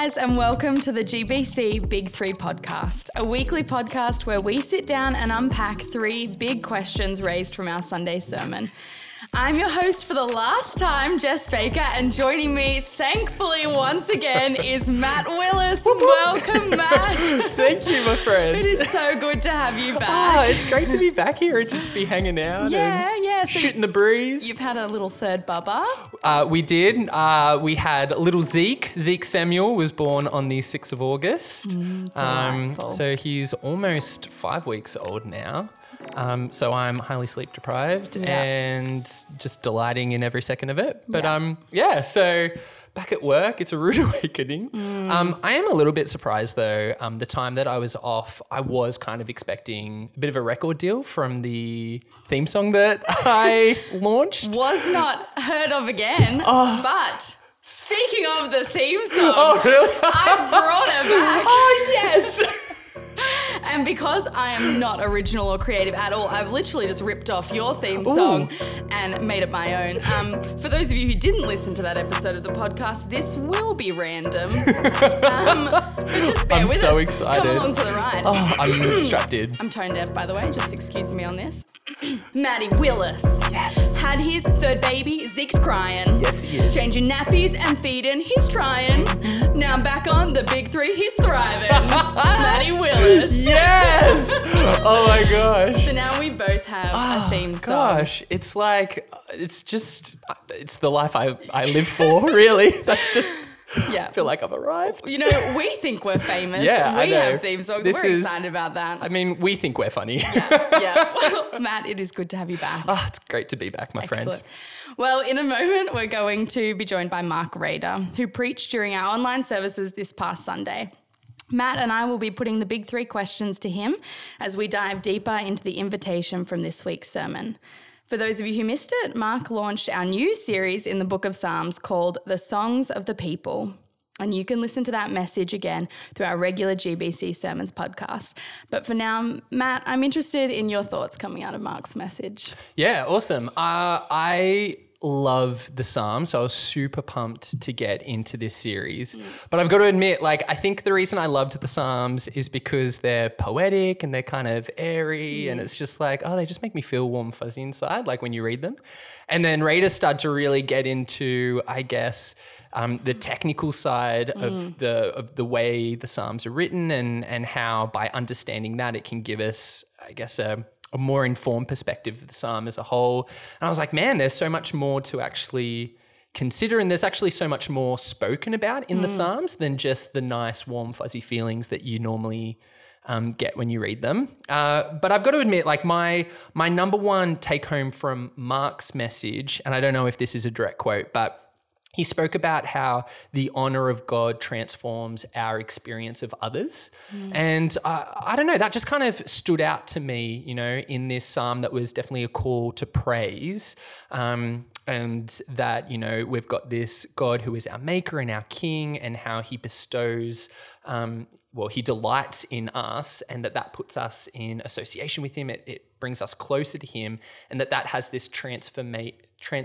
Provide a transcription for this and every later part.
guys, and welcome to the GBC Big Three podcast, a weekly podcast where we sit down and unpack three big questions raised from our Sunday sermon. I'm your host for the last time, Jess Baker, and joining me, thankfully, once again, is Matt Willis. Welcome, Matt. Thank you, my friend. It is so good to have you back. It's great to be back here and just be hanging out Yeah. So shooting the breeze. you've had a little third bubba. We did. We had little Zeke. Zeke Samuel was born on the 6th of August. Delightful. So he's almost 5 weeks old now. So I'm highly sleep deprived and just delighting in every second of it. But so back at work, it's a rude awakening. I am a little bit surprised though. The time that I was off, I was kind of expecting a bit of a record deal from the theme song that I launched. Was not heard of again, but speaking of the theme song, Really? I brought it back. Oh, yes. And because I am not original or creative at all, I've literally just ripped off your theme song and made it my own. For those of you who didn't listen to that episode of the podcast, this will be random. But just bear I'm with so us. excited. Come along for the ride. Oh, I'm distracted. I'm tone deaf, by the way. Just excuse me on this. Matty Willis. Yes. Had his third baby, Zeke's crying. Yes, he is. Changing nappies and feeding, he's trying. Now I'm back on the big three, he's thriving. Matty Willis. Yes. Oh my gosh. So now we both have a theme song. Gosh, it's like, it's the life I live for, really. That's just, Yeah. I feel like I've arrived. You know, we think we're famous. Yeah, I we know. have theme songs. We're excited about that. I mean, we think we're funny. Yeah. Well, Matt, it is good to have you back. It's great to be back, my friend. Excellent. Well, in a moment, we're going to be joined by Mark Rader, who preached during our online services this past Sunday. Matt and I will be putting the big three questions to him as we dive deeper into the invitation from this week's sermon. For those of you who missed it, Mark launched our new series in the Book of Psalms called The Songs of the People. And you can listen to that message again through our regular GBC Sermons podcast. But for now, Matt, I'm interested in your thoughts coming out of Mark's message. Yeah, awesome. I love the Psalms, so I was super pumped to get into this series. But I've got to admit, I think the reason I loved the Psalms is because they're poetic and they're kind of airy and it's just they just make me feel warm, fuzzy inside, when you read them. And then Rader started to really get into, I guess, the technical side of the way the Psalms are written and how by understanding that it can give us, I guess, a more informed perspective of the Psalm as a whole. And I was like, man, there's so much more to actually consider, and there's actually so much more spoken about in the Psalms than just the nice, warm, fuzzy feelings that you normally get when you read them. But I've got to admit, my number one take home from Mark's message, and I don't know if this is a direct quote, but he spoke about how the honor of God transforms our experience of others. And I don't know, that just kind of stood out to me, in this psalm that was definitely a call to praise. And that, we've got this God who is our maker and our king, and how he bestows, he delights in us, and that puts us in association with him. It brings us closer to him, and that has this transformative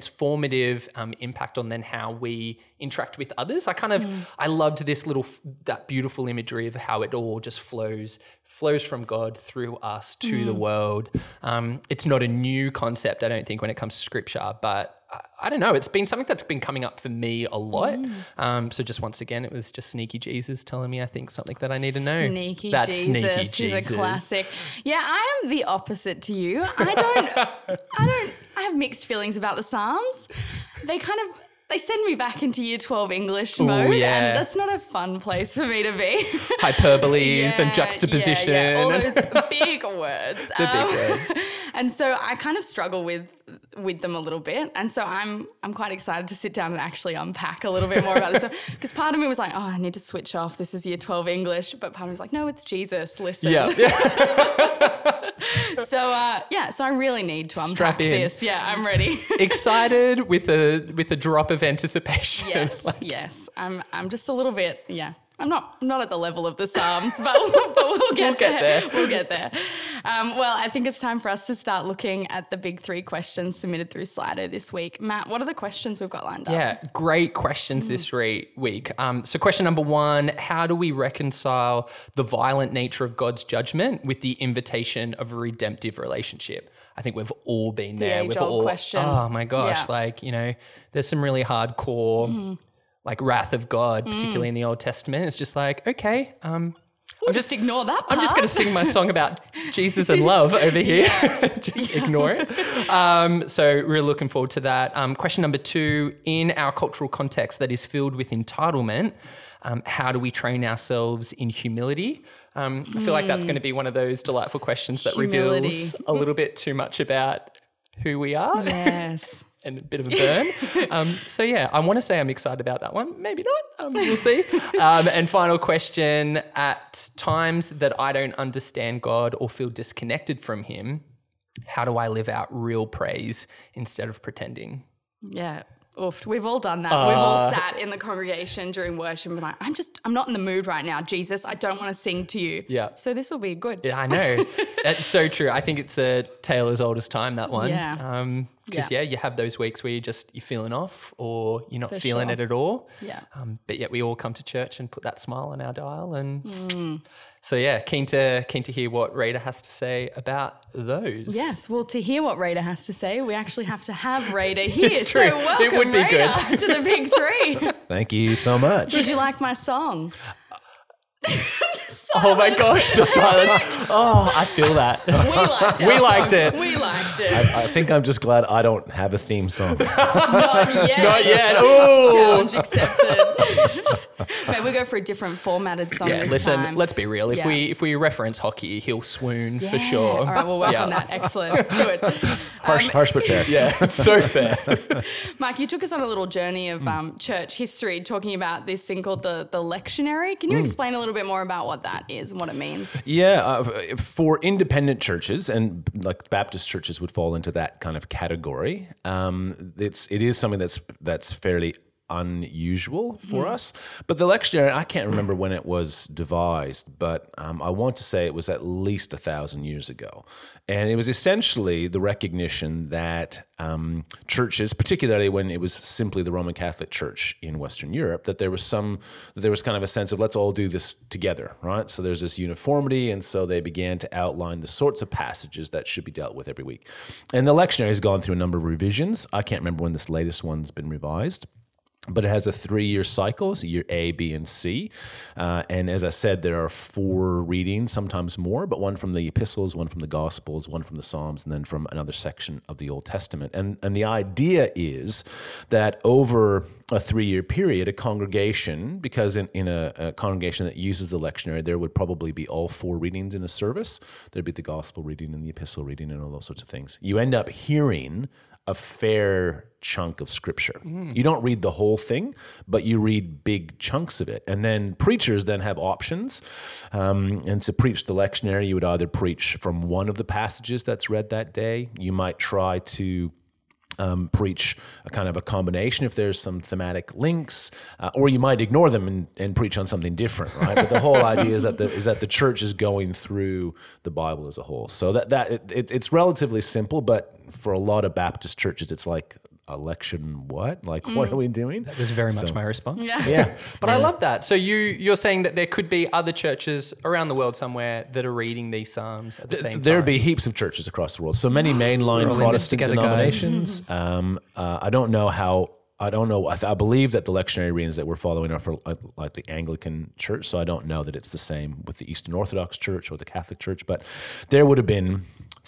impact on then how we interact with others. I loved that beautiful imagery of how it all just flows from God through us to the world. It's not a new concept, I don't think, when it comes to scripture, but I don't know, it's been something that's been coming up for me a lot. So just once again, it was just Sneaky Jesus telling me, I think, something that I need to know. Sneaky Jesus. He's a classic. Yeah, I am the opposite to you. I have mixed feelings about the Psalms. They send me back into year 12 English mode, and that's not a fun place for me to be. Hyperboles and juxtaposition. Yeah. All those big words. The big words. And so I kind of struggle with them a little bit. And so I'm quite excited to sit down and actually unpack a little bit more about this stuff. Because part of me was like, I need to switch off. This is year 12 English. But part of me was like, no, it's Jesus. Listen. Yeah. So I really need to unpack Strap in. this. Yeah, I'm ready. Excited with a drop of anticipation. Yes. I'm just a little bit, I'm not at the level of the Psalms, but we'll get there. We'll get there. Well, I think it's time for us to start looking at the big 3 questions submitted through Slido this week. Matt, what are the questions we've got lined up? Yeah, great questions this week. So question number 1, how do we reconcile the violent nature of God's judgment with the invitation of a redemptive relationship? I think we've all been there. The age-old question. Oh my gosh, Yeah. there's some really hardcore wrath of God, particularly in the Old Testament. It's just like, okay, We'll just ignore that part. I'm just going to sing my song about Jesus and love over here. Just ignore it. So we're looking forward to that. Question number 2, in our cultural context that is filled with entitlement, how do we train ourselves in humility? I feel like that's going to be one of those delightful questions that reveals a little bit too much about who we are. Yes. And a bit of a burn. So yeah, I want to say I'm excited about that one. Maybe not. We'll see. And final question, at times that I don't understand God or feel disconnected from him, how do I live out real praise instead of pretending? Yeah. Oof, we've all done that. We've all sat in the congregation during worship and been like, I'm not in the mood right now, Jesus. I don't want to sing to you. Yeah. So this will be good. Yeah, I know. That's so true. I think it's a tale as old as time, that one. Yeah. Because you have those weeks where you're feeling off or you're not For feeling sure. it at all. Yeah. But yet we all come to church and put that smile on our dial. And so yeah, keen to hear what Rita has to say about those. Yes. Well, to hear what Rita has to say, we actually have to have Rita here. It's true. So welcome, It would be Rita, good. to the big 3. Thank you so much. Did you like my song? Oh my gosh, the silence. Oh, I feel that. We liked it. We liked it. We liked it. I think I'm just glad I don't have a theme song. Not yet. Not yet. Ooh. Challenge accepted. Mate, we go for a different formatted song Yeah, this listen, time. let's be real. If Yeah. we reference hockey, he'll swoon for Yeah. sure. All right, we'll work Yeah. on that. Excellent. Good. Harsh but fair. Yeah, it's so fair. Mike, you took us on a little journey of church history, talking about this thing called the lectionary. Can you explain a little bit more about what that is and what it means? Yeah, for independent churches, and like Baptist churches would fall into that kind of category. It is something that's fairly unusual for us. But the lectionary, I can't remember when it was devised, but I want to say it was at least 1,000 years ago. And it was essentially the recognition that churches, particularly when it was simply the Roman Catholic Church in Western Europe, that there was kind of a sense of let's all do this together, right? So there's this uniformity, and so they began to outline the sorts of passages that should be dealt with every week. And the lectionary has gone through a number of revisions. I can't remember when this latest one's been revised. But it has a 3-year cycle, so year A, B, and C. And as I said, there are 4 readings, sometimes more, but one from the epistles, one from the gospels, one from the Psalms, and then from another section of the Old Testament. And the idea is that over a 3-year period, a congregation, because in a congregation that uses the lectionary, there would probably be all 4 readings in a service. There'd be the gospel reading and the epistle reading and all those sorts of things. You end up hearing a fair chunk of scripture. You don't read the whole thing, but you read big chunks of it. And then preachers then have options. And to preach the lectionary, you would either preach from one of the passages that's read that day. You might try to preach a kind of a combination if there's some thematic links, or you might ignore them and preach on something different, right? But the whole idea is that the church is going through the Bible as a whole. So it's relatively simple, but for a lot of Baptist churches, it's like election what? Like, what are we doing? That was very much my response. Yeah. But I love that. So you're saying that there could be other churches around the world somewhere that are reading these Psalms at the same time. There'd be heaps of churches across the world. So many mainline We're all in this Protestant together, guys. denominations. I don't know. I believe that the lectionary readings that we're following are for like the Anglican Church. So I don't know that it's the same with the Eastern Orthodox Church or the Catholic Church. But there would have been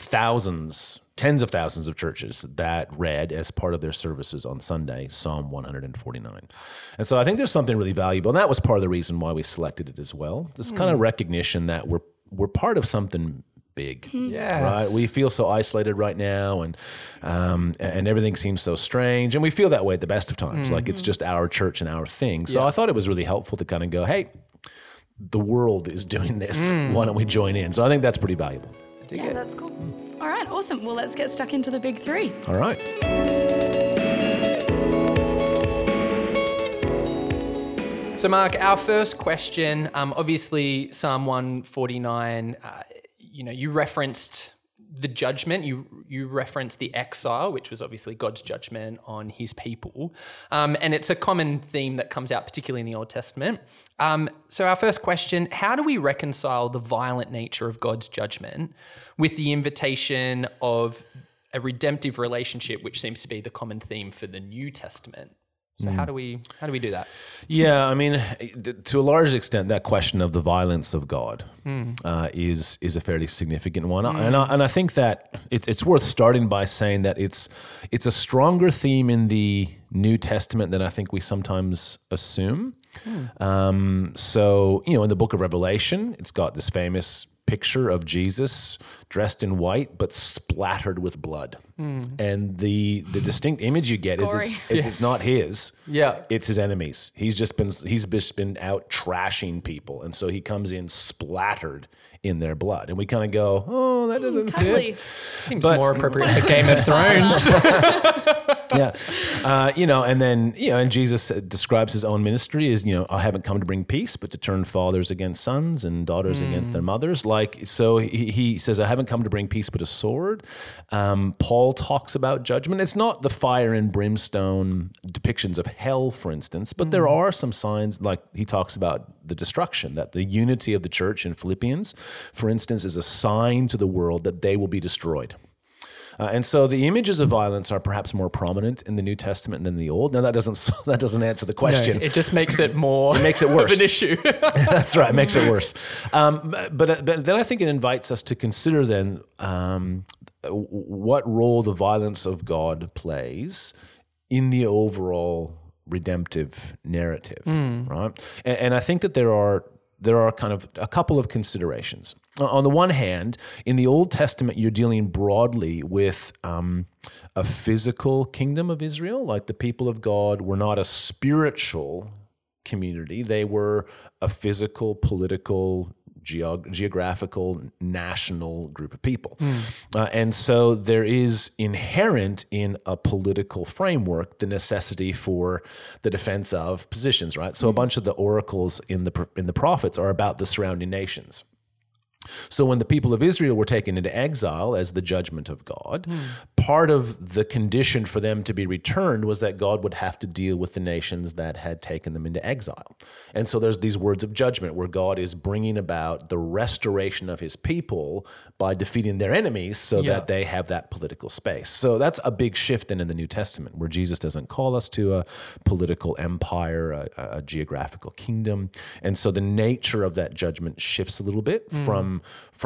tens of thousands of churches that read as part of their services on Sunday, Psalm 149. And so I think there's something really valuable. And that was part of the reason why we selected it as well. This kind of recognition that we're part of something big, Yes. right? We feel so isolated right now, and everything seems so strange, and we feel that way at the best of times. Like it's just our church and our thing. So I thought it was really helpful to kind of go, hey, the world is doing this. Why don't we join in? So I think that's pretty valuable. Yeah, that's cool. All right, awesome. Well, let's get stuck into the big 3. All right. So So, Mark, our first question, obviously Psalm 149, you referenced the judgment, you referenced the exile, which was obviously God's judgment on his people. And it's a common theme that comes out particularly in the Old Testament. So our first question, how do we reconcile the violent nature of God's judgment with the invitation of a redemptive relationship, which seems to be the common theme for the New Testament? So how do we do that? Yeah, I mean, to a large extent, that question of the violence of God is a fairly significant one, and I think that it's worth starting by saying that it's a stronger theme in the New Testament than I think we sometimes assume. So in the book of Revelation, it's got this famous picture of Jesus dressed in white but splattered with blood, and the distinct image you get is it's not his, it's his enemies. He's just been out trashing people, and so he comes in splattered in their blood, and we kind of go, oh, that doesn't fit. Seems more appropriate for Game of Thrones. And then and Jesus describes his own ministry as I haven't come to bring peace, but to turn fathers against sons and daughters against their mothers. So he says, I haven't come to bring peace, but a sword. Paul talks about judgment. It's not the fire and brimstone depictions of hell, for instance, but there are some signs, like he talks about the destruction, that the unity of the church in Philippians, for instance, is a sign to the world that they will be destroyed. And so the images of violence are perhaps more prominent in the New Testament than the Old. Now that doesn't answer the question. No, it just makes it more. It makes it worse. Of an issue. That's right. It makes it worse. But then I think it invites us to consider then what role the violence of God plays in the overall redemptive narrative, right? And I think that there are kind of a couple of considerations. On the one hand, in the Old Testament, you're dealing broadly with a physical kingdom of Israel. Like the people of God were not a spiritual community. They were a physical, political, geographical, national group of people. And so there is inherent in a political framework the necessity for the defense of positions, right? So a bunch of the oracles in the prophets are about the surrounding nations. So when the people of Israel were taken into exile as the judgment of God, part of the condition for them to be returned was that God would have to deal with the nations that had taken them into exile. And so there's these words of judgment where God is bringing about the restoration of his people by defeating their enemies so that they have that political space. So that's a big shift in the New Testament, where Jesus doesn't call us to a political empire, a geographical kingdom. And so the nature of that judgment shifts a little bit from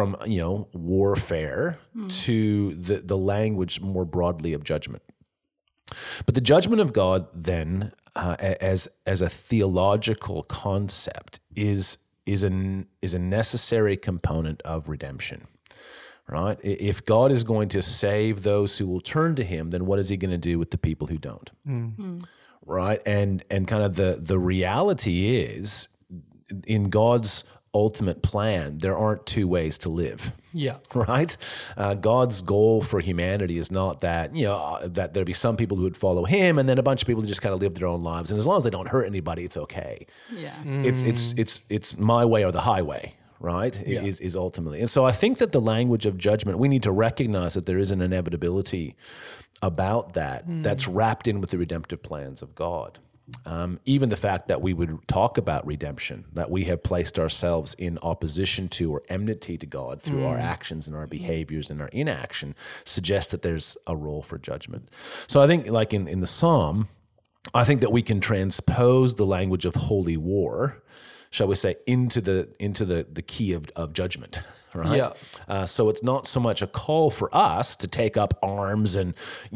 warfare to the language more broadly of judgment. But the judgment of God then, as a theological concept, is a necessary component of redemption. Right? If God is going to save those who will turn to him, then what is he going to do with the people who don't? Right? And kind of the reality is, in God's ultimate plan, there aren't two ways to live. Right? God's goal for humanity is not that, that there'd be some people who would follow him and then a bunch of people who just kind of live their own lives. And as long as they don't hurt anybody, it's okay. It's my way or the highway. Right? Is ultimately. And so I think that the language of judgment, we need to recognize that there is an inevitability about that that's wrapped in with the redemptive plans of God. Even the fact that we would talk about redemption, that we have placed ourselves in opposition to or enmity to God through our actions and our behaviors and our inaction, suggests that there's a role for judgment. So I think, like in the Psalm, I think that we can transpose the language of holy war, shall we say, into the key of judgment, right? So it's not so much a call for us to take up arms and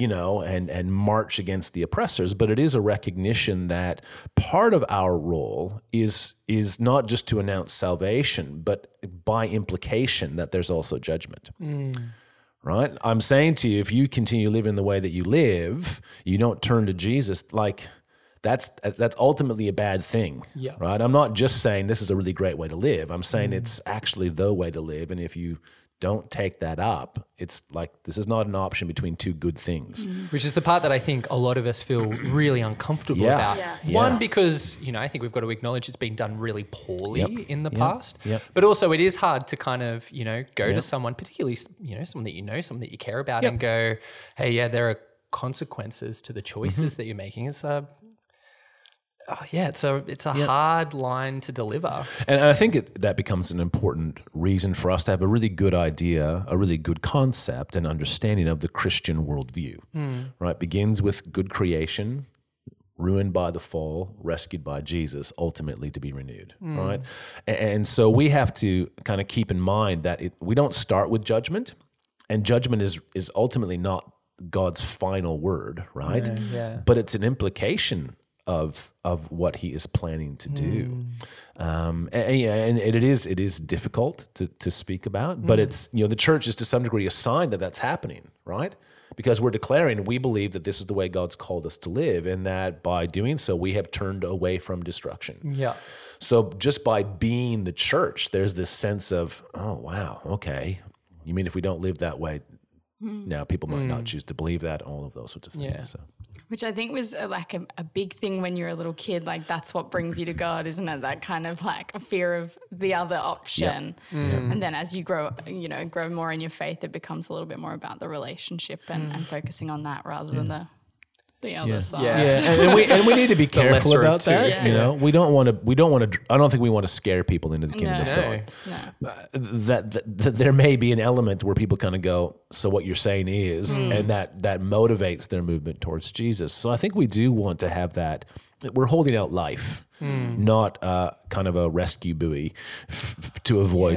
march against the oppressors, but it is a recognition that part of our role is not just to announce salvation, but by implication that there's also judgment. Right? I'm saying to you, if you continue living the way that you live, you don't turn to Jesus, that's ultimately a bad thing, right? I'm not just saying this is a really great way to live. I'm saying it's actually the way to live, and if you don't take that up, it's like this is not an option between two good things. Which is the part that I think a lot of us feel really uncomfortable Yeah. about. Yeah. One, because, I think we've got to acknowledge it's been done really poorly in the past. Yep. But also it is hard to kind of, go to someone, particularly, someone that someone that you care about and go, hey, yeah, there are consequences to the choices that you're making. It's it's a hard line to deliver. And I think that becomes an important reason for us to have a really good idea, a really good concept and understanding of the Christian worldview, right? Begins with good creation, ruined by the fall, rescued by Jesus, ultimately to be renewed, right? And so we have to kind of keep in mind that we don't start with judgment, and judgment is ultimately not God's final word, right? Yeah. But it's an implication of what he is planning to do. And it is difficult to speak about, but it's, the church is to some degree a sign that that's happening, right? Because we're declaring we believe that this is the way God's called us to live, and that by doing so, we have turned away from destruction. Yeah. So just by being the church, there's this sense of, oh, wow, okay. You mean if we don't live that way, now people might not choose to believe that, all of those sorts of things. Yeah. So. Which I think was a big thing when you're a little kid. Like that's what brings you to God, isn't it? That kind of like a fear of the other option. And then as you grow more in your faith, it becomes a little bit more about the relationship and focusing on that rather than the other side. Yeah. And we need to be careful lesser of about two. that. Yeah. We don't want to. I don't think we want to scare people into the kingdom of No. God. That there may be an element where people kind of go, so what you're saying is, and that motivates their movement towards Jesus. So I think we do want to have that. We're holding out life, not kind of a rescue buoy to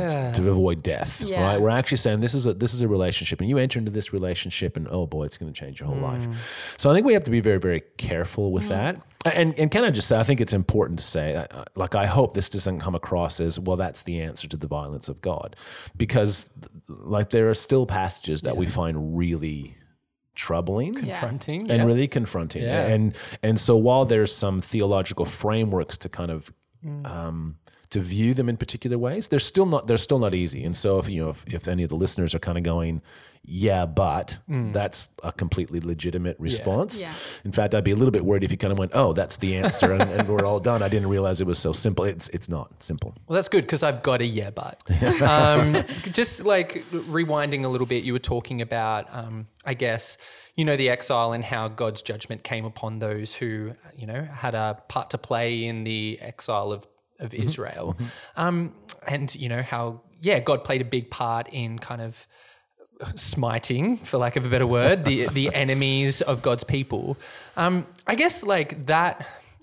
avoid death. Yeah. Right? We're actually saying this is a relationship, and you enter into this relationship, and oh boy, it's going to change your whole life. So I think we have to be very, very careful with that. And can I just say, I think it's important to say, I hope this doesn't come across as, well, that's the answer to the violence of God, because there are still passages that we find really troubling, Confronting. and really confronting. Yeah. And so while there's some theological frameworks to kind of to view them in particular ways, they're still not easy. And so if any of the listeners are kind of going, yeah, but that's a completely legitimate response. Yeah. In fact, I'd be a little bit worried if you kind of went, oh, that's the answer, and we're all done. I didn't realize it was so simple. It's not simple. Well, that's good because I've got a yeah, but. Just like rewinding a little bit, you were talking about, I guess, the exile and how God's judgment came upon those who, had a part to play in the exile of Israel. And, how, God played a big part in kind of smiting, for lack of a better word, the enemies of God's people. I guess that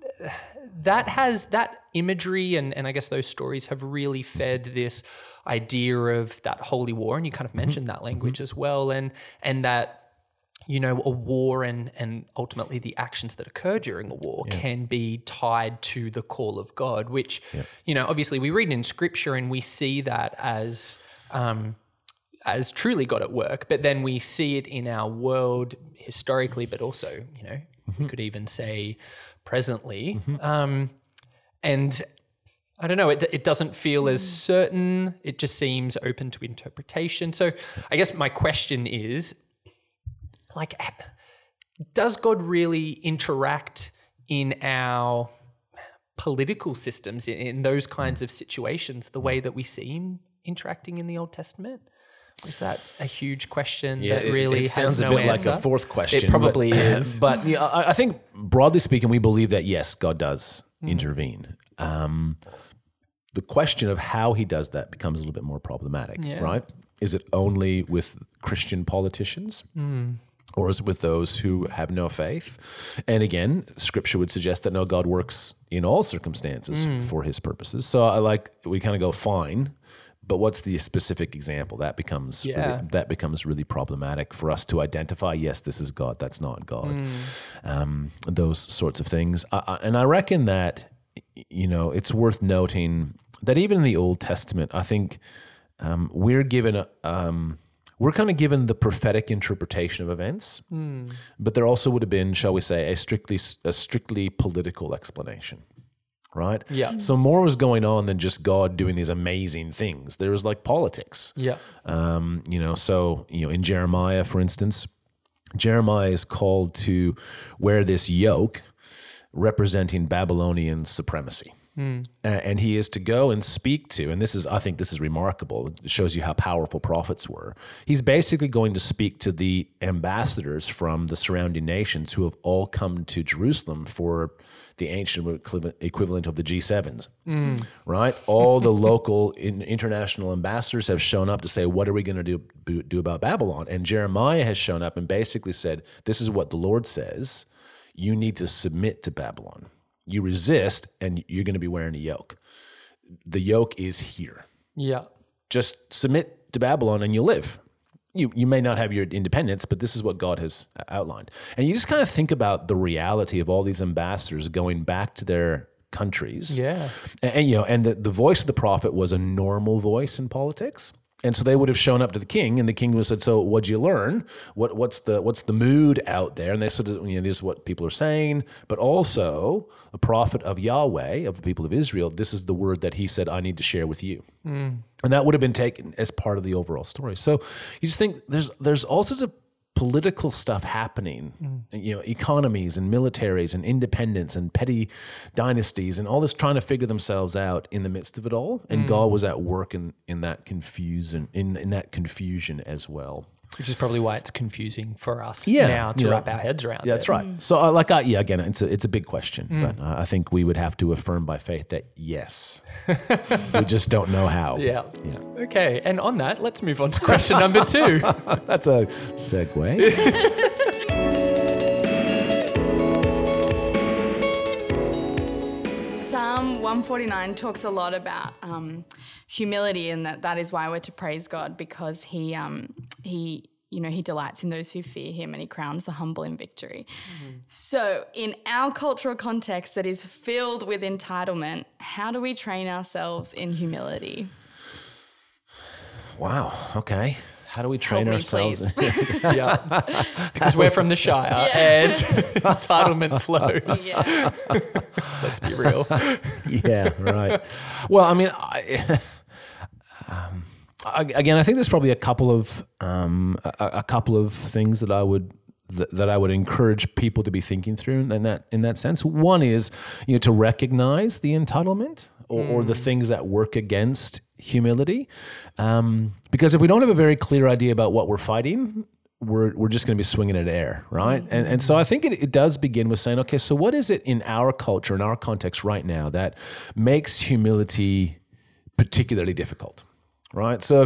imagery and I guess those stories have really fed this idea of that holy war, and you kind of mentioned that language as well, and that a war and ultimately the actions that occur during a war can be tied to the call of God, which obviously we read in Scripture and we see that as truly God at work, but then we see it in our world historically, but also, we could even say presently. And I don't know, it doesn't feel as certain. It just seems open to interpretation. So I guess my question is, does God really interact in our political systems in those kinds of situations the way that we see him interacting in the Old Testament? Is that a huge question that really it sounds has no a bit answer? like a fourth question. It probably is. But I think broadly speaking, we believe that yes, God does intervene. The question of how he does that becomes a little bit more problematic, right? Is it only with Christian politicians? Or is it with those who have no faith? And again, Scripture would suggest that no, God works in all circumstances for his purposes. So we kind of go, fine, but what's the specific example? That becomes really problematic for us to identify, yes, this is God, that's not God. Those sorts of things. And I reckon that, it's worth noting that even in the Old Testament, I think we're kind of given the prophetic interpretation of events, but there also would have been, shall we say, a strictly political explanation, right? Yeah. So more was going on than just God doing these amazing things. There was like politics. Yeah. In Jeremiah, for instance, Jeremiah is called to wear this yoke representing Babylonian supremacy. And he is to go and speak to, and I think this is remarkable. It shows you how powerful prophets were. He's basically going to speak to the ambassadors from the surrounding nations who have all come to Jerusalem for the ancient equivalent of the G7s, right? All the local international ambassadors have shown up to say, what are we going to do about Babylon? And Jeremiah has shown up and basically said, this is what the Lord says. You need to submit to Babylon. You resist, and you're going to be wearing a yoke. The yoke is here. Yeah. Just submit to Babylon, and you'll live. You may not have your independence, but this is what God has outlined. And you just kind of think about the reality of all these ambassadors going back to their countries. Yeah. And the voice of the prophet was a normal voice in politics. And so they would have shown up to the king, and the king would have said, so what'd you learn? What's the mood out there? And they said, this is what people are saying, but also a prophet of Yahweh, of the people of Israel, this is the word that he said, I need to share with you. And that would have been taken as part of the overall story. So you just think there's all sorts of political stuff happening, economies and militaries and independence and petty dynasties and all this trying to figure themselves out in the midst of it all. And God was at work in that confusion, in that confusion as well. Which is probably why it's confusing for us now to wrap our heads around. Yeah, that's right. So again, it's a big question, but I think we would have to affirm by faith that yes, we just don't know how. Yeah. Okay. And on that, let's move on to question number 2. That's a segue. Psalm 149 talks a lot about humility, and that is why we're to praise God, because he delights in those who fear him, and he crowns the humble in victory. So in our cultural context that is filled with entitlement, how do we train ourselves in humility? Wow. Okay. How do we train ourselves? Because we're from the Shire and entitlement flows. Yeah. Let's be real. Yeah, right. Well, I mean, I think there's probably a couple of things that I would encourage people to be thinking through in that sense. One is, to recognize the entitlement or the things that work against humility. Because if we don't have a very clear idea about what we're fighting, we're just going to be swinging at air, right? And so I think it does begin with saying, okay, so what is it in our culture, in our context right now that makes humility particularly difficult? Right. So if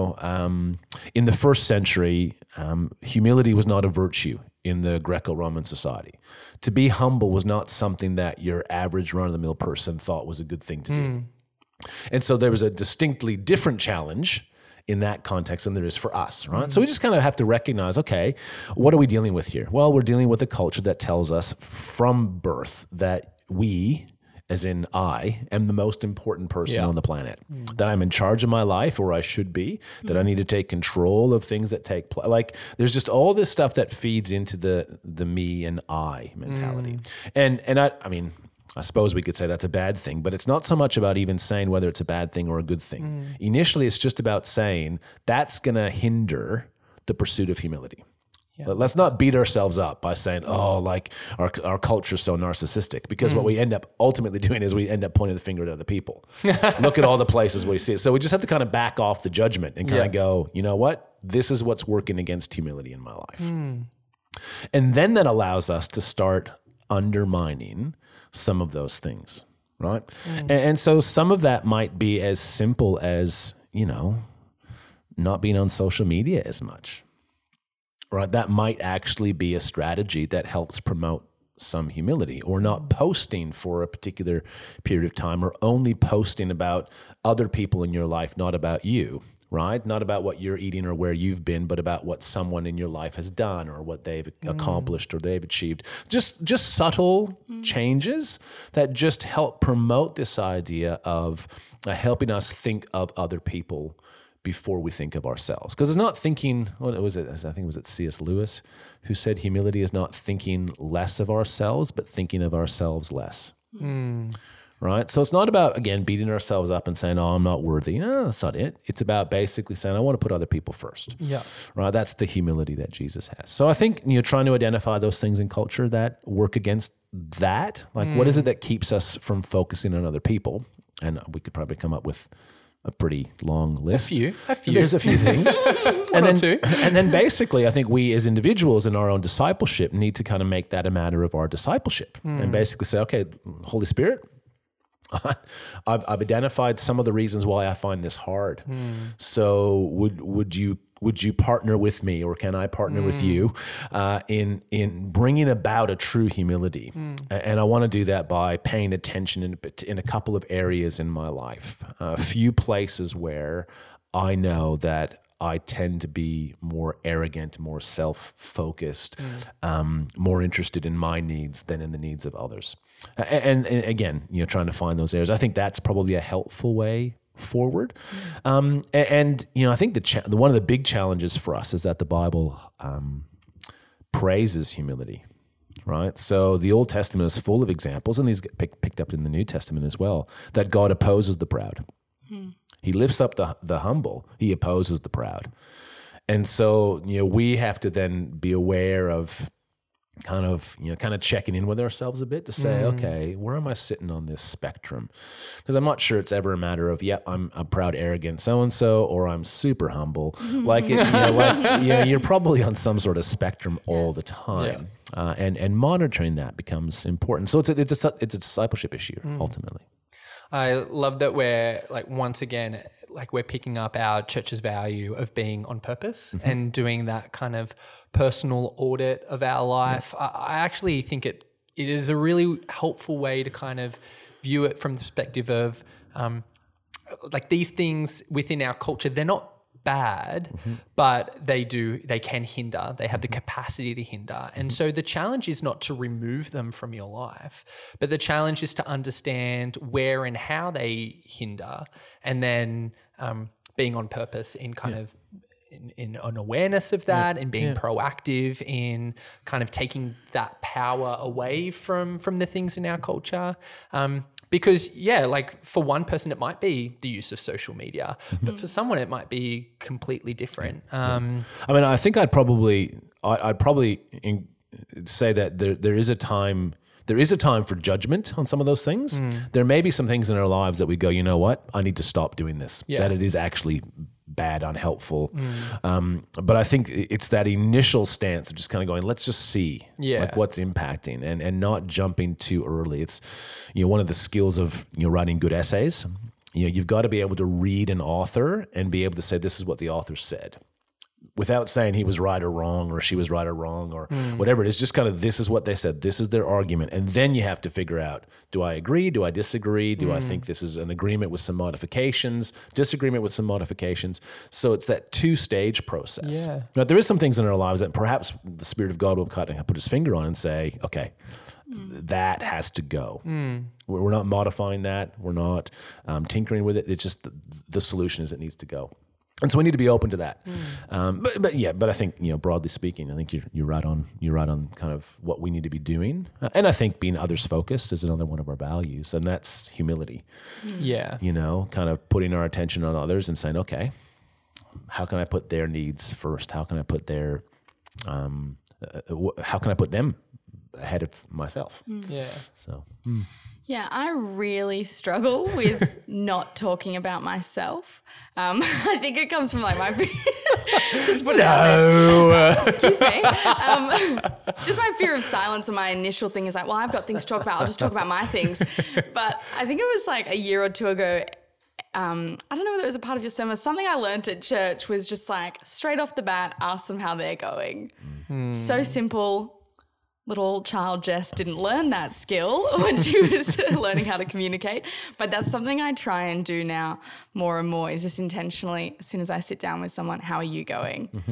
in the first century, humility was not a virtue in the Greco-Roman society. To be humble was not something that your average run-of-the-mill person thought was a good thing to do. And so there was a distinctly different challenge in that context than there is for us, right? So we just kind of have to recognize, okay, what are we dealing with here? Well, we're dealing with a culture that tells us from birth that we, as in I, am the most important person on the planet, that I'm in charge of my life, or I should be, that I need to take control of things that take place. Like, there's just all this stuff that feeds into the me and I mentality. And I mean, I suppose we could say that's a bad thing, but it's not so much about even saying whether it's a bad thing or a good thing. Initially, it's just about saying that's going to hinder the pursuit of humility. Let's not beat ourselves up by saying, like our culture's so narcissistic, because what we end up ultimately doing is we end up pointing the finger at other people. Look at all the places where we see it. So we just have to kind of back off the judgment and kind of go, you know what? This is what's working against humility in my life. And then that allows us to start undermining some of those things, right? And so some of that might be as simple as, not being on social media as much. Right, that might actually be a strategy that helps promote some humility, or not posting for a particular period of time, or only posting about other people in your life, not about you, right? Not about what you're eating or where you've been, but about what someone in your life has done or what they've accomplished or they've achieved. Just subtle changes that just help promote this idea of helping us think of other people before we think of ourselves. Because it's not thinking, what was it? I think it was C.S. Lewis who said humility is not thinking less of ourselves, but thinking of ourselves less. right? So it's not about, again, beating ourselves up and saying, oh, I'm not worthy. No, that's not it. It's about basically saying, I want to put other people first. Yeah. Right? That's the humility that Jesus has. So I think, trying to identify those things in culture that work against that, like what is it that keeps us from focusing on other people? And we could probably come up with a pretty long list. A few. There's a few things. One or two. And then basically, I think we as individuals in our own discipleship need to kind of make that a matter of our discipleship and basically say, okay, Holy Spirit, I've identified some of the reasons why I find this hard. So would you partner with me, or can I partner with you in bringing about a true humility? And I want to do that by paying attention in a couple of areas in my life, a few places where I know that I tend to be more arrogant, more self-focused, more interested in my needs than in the needs of others. And again, trying to find those areas. I think that's probably a helpful way forward. And I think one of the big challenges for us is that the Bible praises humility, right? So the Old Testament is full of examples, and these get picked up in the New Testament as well, that God opposes the proud. He lifts up the humble. He opposes the proud. And so, we have to then be aware of kind of checking in with ourselves a bit to say, okay, where am I sitting on this spectrum? Because I'm not sure it's ever a matter of, I'm a proud, arrogant so-and-so, or I'm super humble. You're probably on some sort of spectrum all the time. Yeah. And monitoring that becomes important. So it's a discipleship issue ultimately. I love that we're once again, we're picking up our church's value of being on purpose and doing that kind of personal audit of our life. I actually think it is a really helpful way to kind of view it from the perspective of these things within our culture, they're not bad, but they can hinder. They have the capacity to hinder. And so the challenge is not to remove them from your life, but the challenge is to understand where and how they hinder, and then being on purpose in kind of in an awareness of that and being proactive in kind of taking that power away from the things in our culture. Because for one person it might be the use of social media, but for someone it might be completely different. I think I'd probably say that there is a time for judgment on some of those things. There may be some things in our lives that we go, you know what, I need to stop doing this. Yeah. That it is actually bad, unhelpful. But I think it's that initial stance of just kind of going, let's just see what's impacting and not jumping too early. It's, one of the skills of writing good essays. You've got to be able to read an author and be able to say, this is what the author said, without saying he was right or wrong, or she was right or wrong, or whatever it is. Just kind of, this is what they said. This is their argument. And then you have to figure out, do I agree? Do I disagree? Do I think this is an agreement with some modifications, disagreement with some modifications? So it's that 2-stage process. Yeah. Now, there is some things in our lives that perhaps the Spirit of God will put his finger on and say, okay, that has to go. We're not modifying that. We're not tinkering with it. It's just the solution is it needs to go. And so we need to be open to that. But I think, broadly speaking, I think you're right on kind of what we need to be doing. And I think being others focused is another one of our values, and that's humility. Yeah. Kind of putting our attention on others and saying, okay, how can I put their needs first? How can I put how can I put them ahead of myself? Yeah. So. Yeah, I really struggle with not talking about myself. I think it comes from my just put it out there. Excuse me. Just my fear of silence, and my initial thing is I've got things to talk about. I'll just talk about my things. But I think it was a year or two ago. I don't know whether it was a part of your sermon. Something I learned at church was just straight off the bat, ask them how they're going. So simple. Little child Jess didn't learn that skill when she was learning how to communicate, but that's something I try and do now more and more, is just intentionally, as soon as I sit down with someone, how are you going?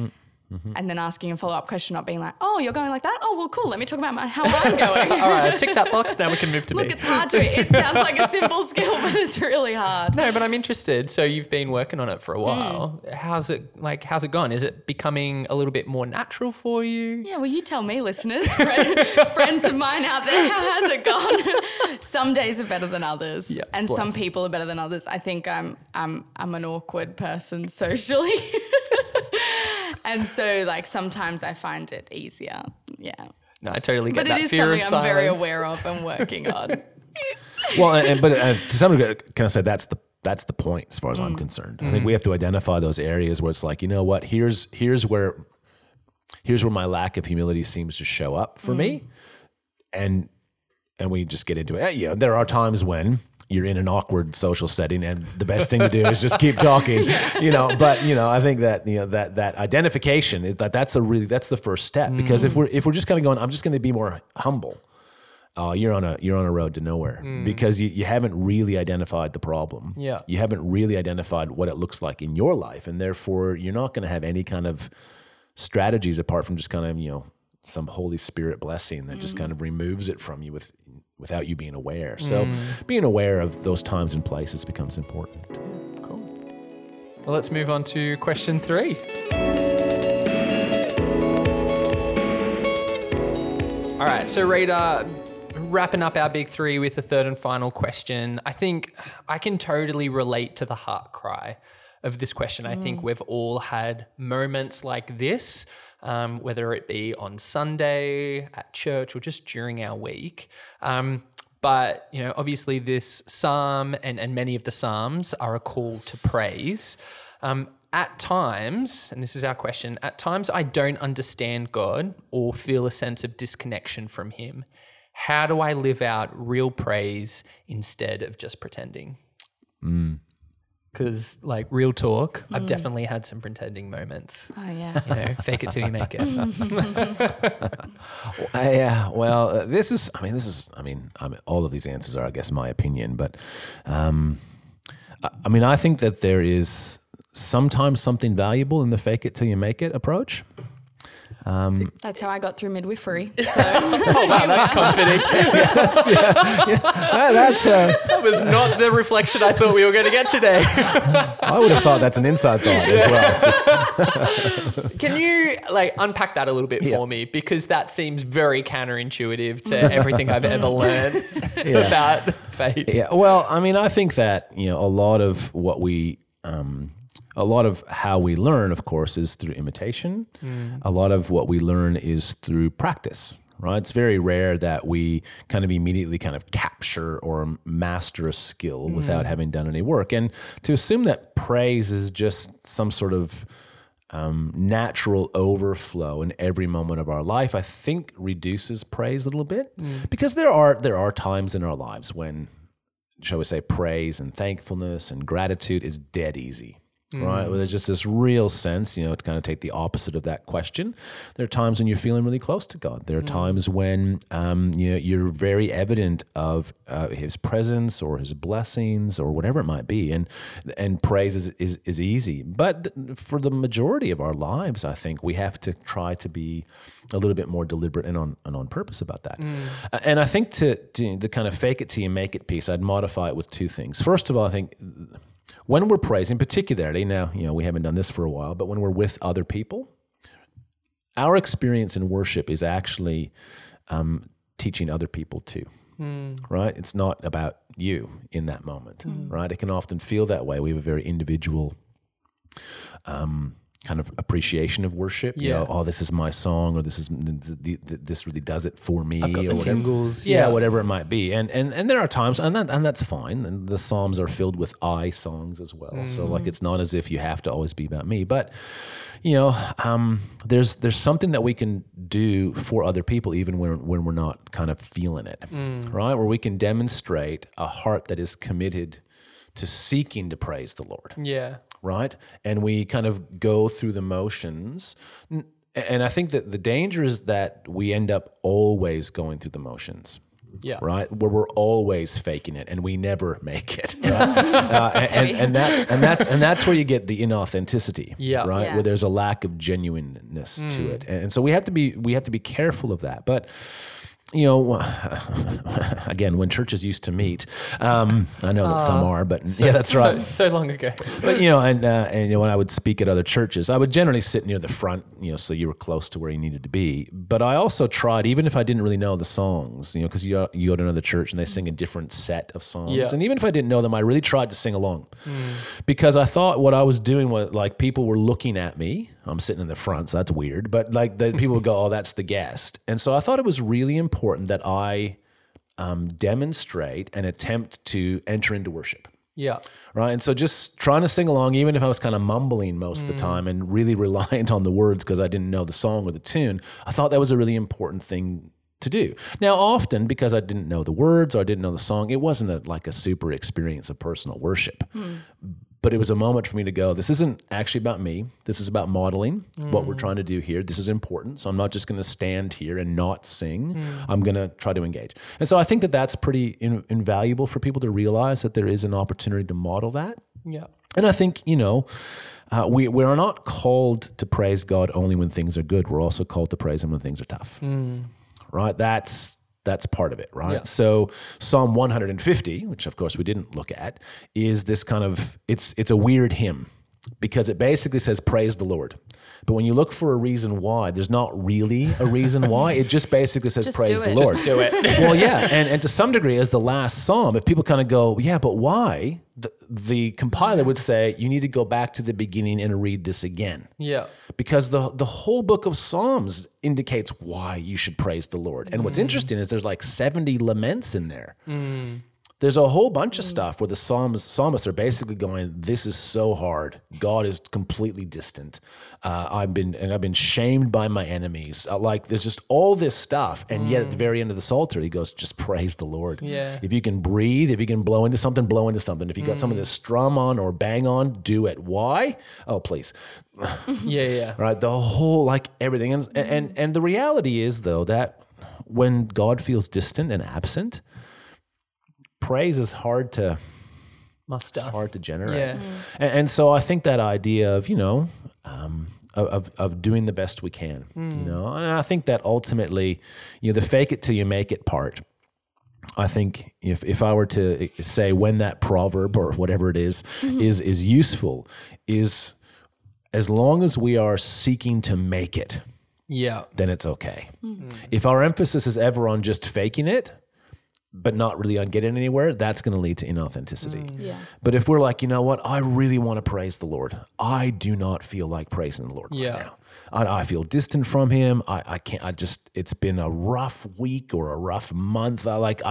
and then asking a follow-up question, not being like, oh, you're going like that? Oh, well, cool. Let me talk about how I'm going. All right, tick that box. Now we can move to Look, me. it's hard to, it sounds like a simple skill, but it's really hard. No, but I'm interested. So you've been working on it for a while. How's it gone? Is it becoming a little bit more natural for you? Yeah, well, you tell me, listeners, friends of mine out there, how has it gone? Some days are better than others, Yeah, and bless. some people are better than others. I think I'm an awkward person socially, and so like sometimes I find it easier. Yeah, No, I totally get but that it is fear of something I'm very silence. aware of and working on. Well, but to some degree, can I say that's the point as far as I'm concerned. I think we have to identify those areas where it's like, you know what, here's where my lack of humility seems to show up for me, and we just get into it. Yeah, there are times when you're in an awkward social setting, and the best thing to do is just keep talking, But I think that that identification is that's the first step, because if we're just kind of going, I'm just going to be more humble. You're on a road to nowhere, because you haven't really identified the problem. Yeah. You haven't really identified what it looks like in your life, and therefore you're not going to have any kind of strategies apart from just kind of some Holy Spirit blessing that just kind of removes it from you without you being aware. So being aware of those times and places becomes important. Cool. Well, let's move on to question 3. All right, so Rita, wrapping up our big 3 with the third and final question. I think I can totally relate to the heart cry of this question. I think we've all had moments like this, whether it be on Sunday, at church, or just during our week. But, obviously this psalm and many of the psalms are a call to praise. At times, and this is our question, at times I don't understand God or feel a sense of disconnection from him. How do I live out real praise instead of just pretending? Because, real talk, I've definitely had some pretending moments. Oh yeah. Fake it till you make it. Yeah. Well, this is. All of these answers are, I guess, my opinion, but I think that there is sometimes something valuable in the fake it till you make it approach. That's how I got through midwifery. So Oh, wow, that's comforting. That was not the reflection I thought we were going to get today. I would have thought that's an inside thought as well. Can you unpack that a little bit for me? Because that seems very counterintuitive to everything I've ever learned about faith. Yeah. Well, I think that, a lot of how we learn, of course, is through imitation. A lot of what we learn is through practice, right? It's very rare that we kind of immediately kind of capture or master a skill without having done any work. And to assume that praise is just some sort of natural overflow in every moment of our life, I think reduces praise a little bit, because there are times in our lives when, shall we say, praise and thankfulness and gratitude is dead easy. Right, where there's just this real sense, to kind of take the opposite of that question. There are times when you're feeling really close to God. There are times when you're very evident of His presence or His blessings or whatever it might be, and praise is easy. But for the majority of our lives, I think we have to try to be a little bit more deliberate and on purpose about that. And I think to the kind of fake it till you make it piece, I'd modify it with 2 things. First of all, I think when we're praising, particularly now, we haven't done this for a while, but when we're with other people, our experience in worship is actually teaching other people too, right? It's not about you in that moment, right? It can often feel that way. We have a very individual kind of appreciation of worship. Yeah. This is my song, or this really does it for me, I've got or the whatever. tingles. Yeah, whatever it might be. And there are times, and that's fine. And the Psalms are filled with I songs as well. So it's not as if you have to always be about me. But there's something that we can do for other people even when we're not kind of feeling it, right? Where we can demonstrate a heart that is committed to seeking to praise the Lord. Yeah. Right? And we kind of go through the motions. And I think that the danger is that we end up always going through the motions. Yeah. Right, where we're always faking it and we never make it, right? And that's where you get the inauthenticity, Yeah. right? Yeah. Where there's a lack of genuineness to it, and so we have to be careful of that. But you know, again, when churches used to meet, I know that some are, but yeah, that's right. So long ago. But you know, and you know, when I would speak at other churches, I would generally sit near the front, you know, so you were close to where you needed to be. But I also tried, even if I didn't really know the songs, you know, because you go to another church and they sing a different set of songs, Yeah. and even if I didn't know them, I really tried to sing along, because I thought what I was doing was like people were looking at me. I'm sitting in the front, so that's weird. But like the people would go, "Oh, that's the guest," and so I thought it was really important that I demonstrate and attempt to enter into worship. Yeah. Right. And so just trying to sing along, even if I was kind of mumbling most of the time and really reliant on the words because I didn't know the song or the tune, I thought that was a really important thing to do. Now, often because I didn't know the words or I didn't know the song, it wasn't like a super experience of personal worship. But it was a moment for me to go, this isn't actually about me. This is about modeling what we're trying to do here. This is important. So I'm not just going to stand here and not sing. I'm going to try to engage. And so I think that that's pretty invaluable for people to realize that there is an opportunity to model that. Yeah. And I think, you know, we are not called to praise God only when things are good. We're also called to praise Him when things are tough. Right? That's part of it, right? Yeah. So Psalm 150, which of course we didn't look at, is this kind of, it's a weird hymn because it basically says praise the Lord. But when you look for a reason why, there's not really a reason why. It just basically says Just praise do the it. Lord. Just do it. Well, yeah, and to some degree, as the last psalm, if people kind of go, yeah, but why? The compiler would say, you need to go back to the beginning and read this again. Yeah. Because the whole book of Psalms indicates why you should praise the Lord. And what's interesting is there's like 70 laments in there. There's a whole bunch of stuff where the psalmists are basically going, this is so hard. God is completely distant. I've been shamed by my enemies. Like there's just all this stuff. And yet at the very end of the Psalter, he goes, just praise the Lord. Yeah. If you can breathe, if you can blow into something, blow into something. If you got something to strum on or bang on, do it. Why? Oh, please. Yeah. Right? The whole, like everything. And the reality is though, that when God feels distant and absent, praise is hard to generate. Yeah. And so I think that idea of, you know, of doing the best we can, you know, and I think that ultimately, you know, the fake it till you make it part, I think if I were to say when that proverb or whatever it is useful, is as long as we are seeking to make it, Yeah. then it's okay. If our emphasis is ever on just faking it, but not really on getting anywhere, that's going to lead to inauthenticity. Yeah. But if we're like, you know what, I really want to praise the Lord. I do not feel like praising the Lord Yeah. right now. I feel distant from Him. I can't. It's been a rough week or a rough month.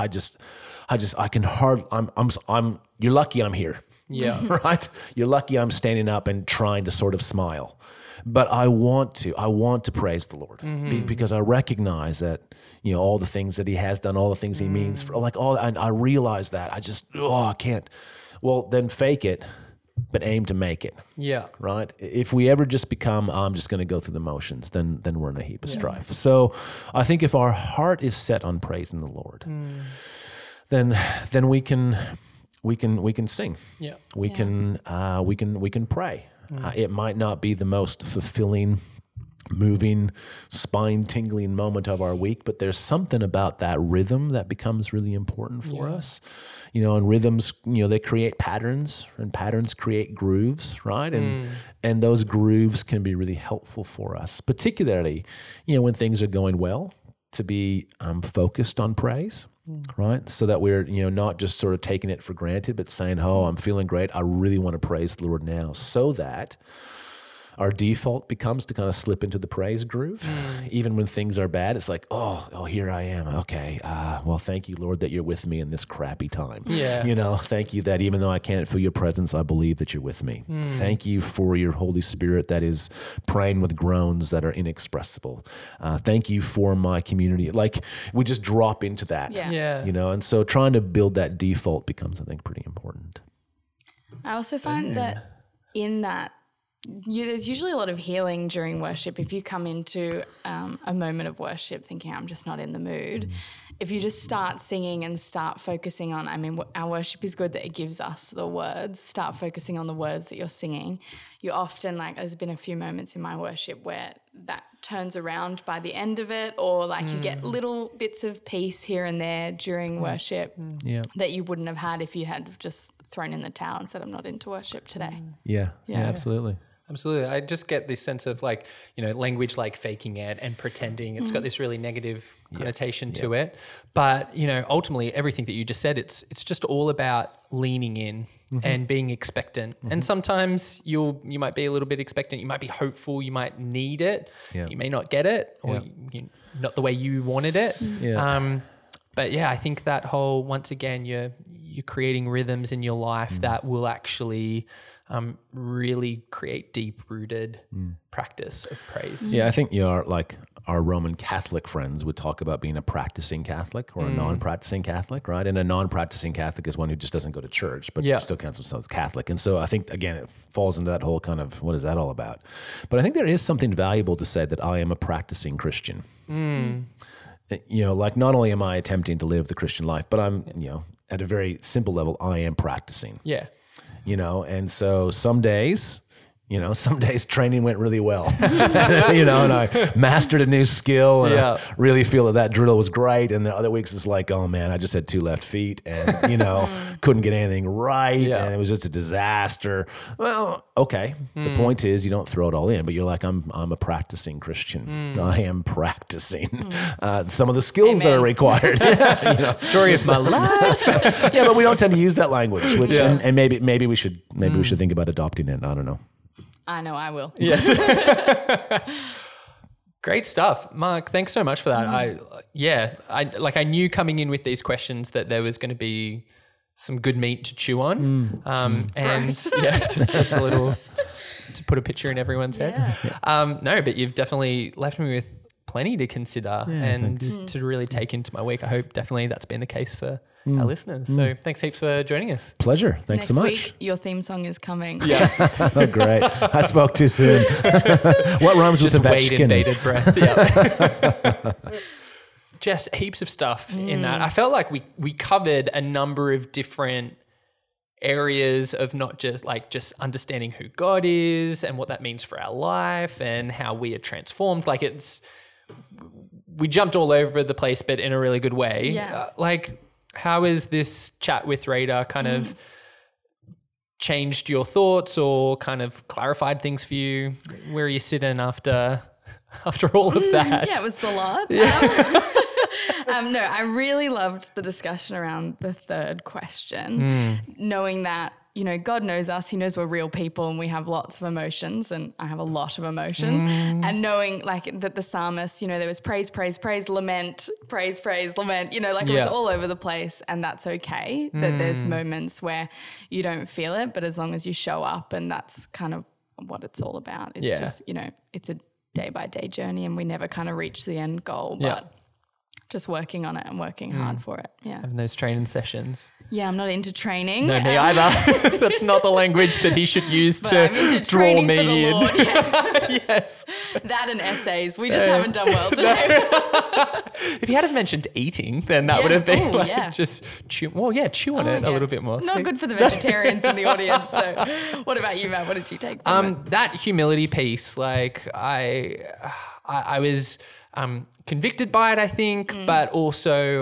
You're lucky I'm here. Yeah. Right? You're lucky I'm standing up and trying to sort of smile. But I want to praise the Lord because I recognize that, you know, all the things that He has done, all the things He means for, like all, and I realize that I can't. Well, then fake it, but aim to make it. Yeah. Right? If we ever just become, I'm just going to go through the motions, then we're in a heap of strife. So I think if our heart is set on praising the Lord, then we can sing. Yeah. We can pray. It might not be the most fulfilling, moving, spine-tingling moment of our week, but there's something about that rhythm that becomes really important for us. You know, and rhythms, you know, they create patterns, and patterns create grooves, right? And those grooves can be really helpful for us, particularly, you know, when things are going well, to be focused on praise. Right? So that we're, you know, not just sort of taking it for granted, but saying, oh, I'm feeling great. I really want to praise the Lord now, so that our default becomes to kind of slip into the praise groove. Even when things are bad, it's like, oh, here I am. Okay. Well, thank you, Lord, that you're with me in this crappy time. Yeah. You know, thank you that even though I can't feel your presence, I believe that you're with me. Thank you for your Holy Spirit that is praying with groans that are inexpressible. Thank you for my community. Like we just drop into that, Yeah. you know, and so trying to build that default becomes, I think, pretty important. I also find that in that there's usually a lot of healing during worship. If you come into a moment of worship thinking, I'm just not in the mood, if you just start singing and start focusing on, our worship is good that it gives us the words, start focusing on the words that you're singing. You often, there's been a few moments in my worship where that turns around by the end of it, or you get little bits of peace here and there during worship that you wouldn't have had if you had just thrown in the towel and said, I'm not into worship today. Yeah, absolutely. Absolutely. I just get this sense of language like faking it and pretending. It's got this really negative connotation to it. But, ultimately everything that you just said, it's just all about leaning in and being expectant. And sometimes you might be a little bit expectant. You might be hopeful. You might need it. Yeah. You may not get it or not the way you wanted it. Yeah. But I think that whole, once again, you're creating rhythms in your life that will actually really create deep-rooted practice of praise. Yeah, I think our Roman Catholic friends would talk about being a practicing Catholic or a non-practicing Catholic, right? And a non-practicing Catholic is one who just doesn't go to church, but still counts themselves Catholic. And so I think, again, it falls into that whole kind of, what is that all about? But I think there is something valuable to say that I am a practicing Christian. Not only am I attempting to live the Christian life, but I'm, at a very simple level, I am practicing. Yeah. And so some days training went really well, and I mastered a new skill and I really feel that drill was great. And the other weeks it's like, oh man, I just had 2 left feet and, couldn't get anything right. And it was just a disaster. Well, okay. The point is you don't throw it all in, but you're like, I'm a practicing Christian. I am practicing some of the skills that are required. Story of my life. Yeah, but we don't tend to use that language, which, and maybe we should think about adopting it. I don't know. I know I will. Yes. Great stuff. Mark, thanks so much for that. I knew coming in with these questions that there was going to be some good meat to chew on. And just as a little, to put a picture in everyone's head. No, but you've definitely left me with plenty to consider and to really take into my week. I hope definitely that's been the case for our listeners. So thanks heaps for joining us. Pleasure. Thanks so much. Next week, your theme song is coming. Yeah. Oh, great. I spoke too soon. What rhymes with Ovechkin? Just bated breath. Yeah. Jess, heaps of stuff in that. I felt like we covered a number of different areas of not just just understanding who God is and what that means for our life and how we are transformed. We jumped all over the place, but in a really good way. Yeah. How has this chat with Rada kind of changed your thoughts or kind of clarified things for you? Where are you sitting after all of that? Yeah, it was a lot. No, I really loved the discussion around the third question, knowing that, God knows us. He knows we're real people and we have lots of emotions, and I have a lot of emotions. And knowing that the psalmist, there was praise, praise, praise, lament, praise, praise, lament, it was all over the place, and that's okay. That there's moments where you don't feel it, but as long as you show up, and that's kind of what it's all about. It's just, it's a day by day journey and we never kind of reach the end goal, but just working on it and working hard for it. Yeah. Having those training sessions. Yeah, I'm not into training. No, me either. That's not the language that he should use to draw me in. Lord, yes. That and essays. We just haven't done well today. If you had mentioned eating, then that would have been just chew on it a little bit more. Not good for the vegetarians in the audience though. What about you, Matt? What did you take from it? That humility piece, I was convicted by it, I think, but also,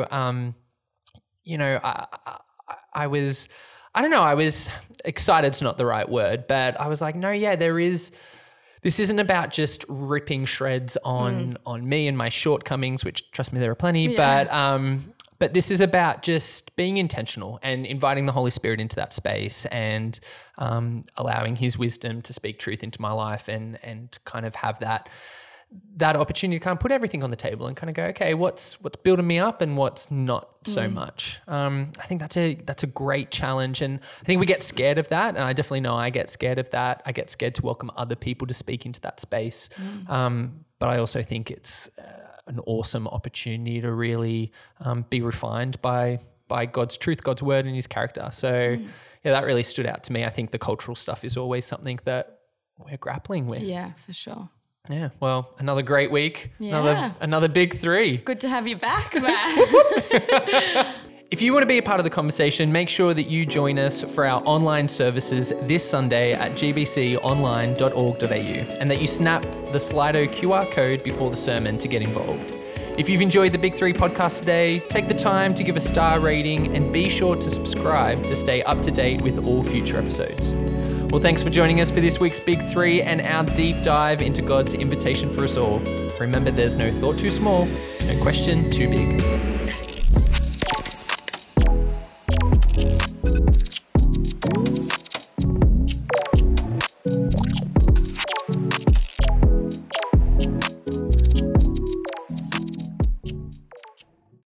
I was excited's not the right word, but I was like, no, this isn't about just ripping shreds on me and my shortcomings, which trust me, there are plenty, but this is about just being intentional and inviting the Holy Spirit into that space and allowing his wisdom to speak truth into my life and kind of have that opportunity to kind of put everything on the table and kind of go, okay, what's building me up and what's not so much. I think that's a great challenge, and I think we get scared of that, and I definitely know I get scared of that. I get scared to welcome other people to speak into that space, but I also think it's an awesome opportunity to really be refined by God's truth, God's word, and his character. So that really stood out to me. I think the cultural stuff is always something that we're grappling with. Yeah, for sure. Yeah. Well, another great week. Yeah. Another big 3. Good to have you back, Matt. If you want to be a part of the conversation, make sure that you join us for our online services this Sunday at gbconline.org.au and that you snap the Slido QR code before the sermon to get involved. If you've enjoyed the Big 3 podcast today, take the time to give a star rating and be sure to subscribe to stay up to date with all future episodes. Well, thanks for joining us for this week's Big 3 and our deep dive into God's invitation for us all. Remember, there's no thought too small, no question too big.